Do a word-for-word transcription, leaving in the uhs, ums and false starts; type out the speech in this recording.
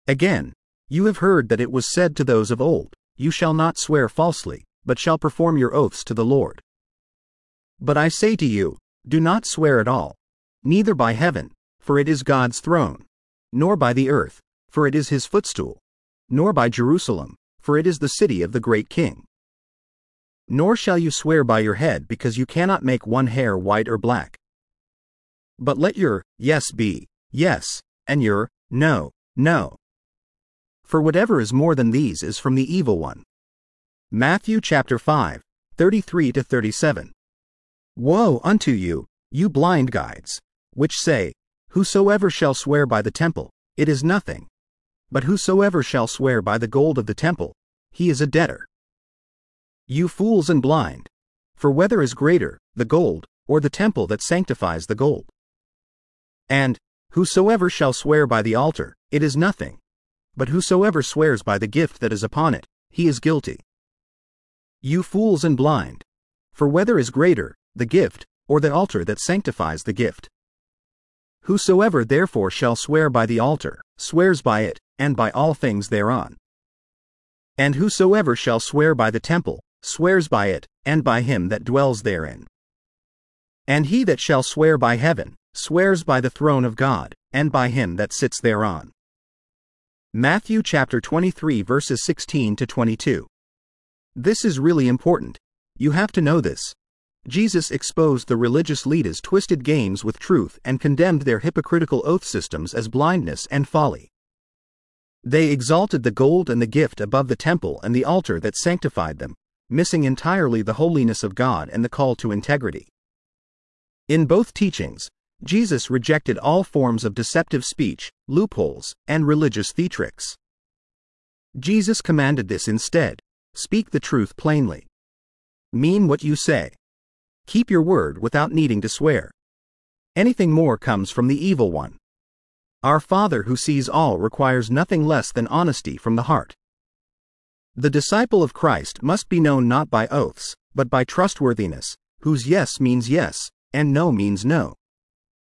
Again, you have heard that it was said to those of old, You shall not swear falsely, but shall perform your oaths to the Lord. But I say to you, do not swear at all, neither by heaven, for it is God's throne, nor by the earth, for it is his footstool, nor by Jerusalem, for it is the city of the great king. Nor shall you swear by your head, because you cannot make one hair white or black. But let your yes be yes, and your no, no. For whatever is more than these is from the evil one. Matthew chapter five, thirty-three to thirty-seven. Woe unto you, you blind guides, which say, Whosoever shall swear by the temple, it is nothing. But whosoever shall swear by the gold of the temple, he is a debtor. You fools and blind! For whether is greater, the gold, or the temple that sanctifies the gold? And, whosoever shall swear by the altar, it is nothing. But whosoever swears by the gift that is upon it, he is guilty. You fools and blind! For whether is greater, the gift, or the altar that sanctifies the gift? Whosoever therefore shall swear by the altar, swears by it, and by all things thereon. And whosoever shall swear by the temple, swears by it, and by him that dwells therein. And he that shall swear by heaven, swears by the throne of God, and by him that sits thereon. Matthew chapter twenty-three verses sixteen to twenty-two. This is really important. You have to know this. Jesus exposed the religious leaders' twisted games with truth and condemned their hypocritical oath systems as blindness and folly. They exalted the gold and the gift above the temple and the altar that sanctified them, missing entirely the holiness of God and the call to integrity. In both teachings, Jesus rejected all forms of deceptive speech, loopholes, and religious theatrics. Jesus commanded this instead: speak the truth plainly. Mean what you say. Keep your word without needing to swear. Anything more comes from the evil one. Our Father who sees all requires nothing less than honesty from the heart. The disciple of Christ must be known not by oaths, but by trustworthiness, whose yes means yes, and no means no.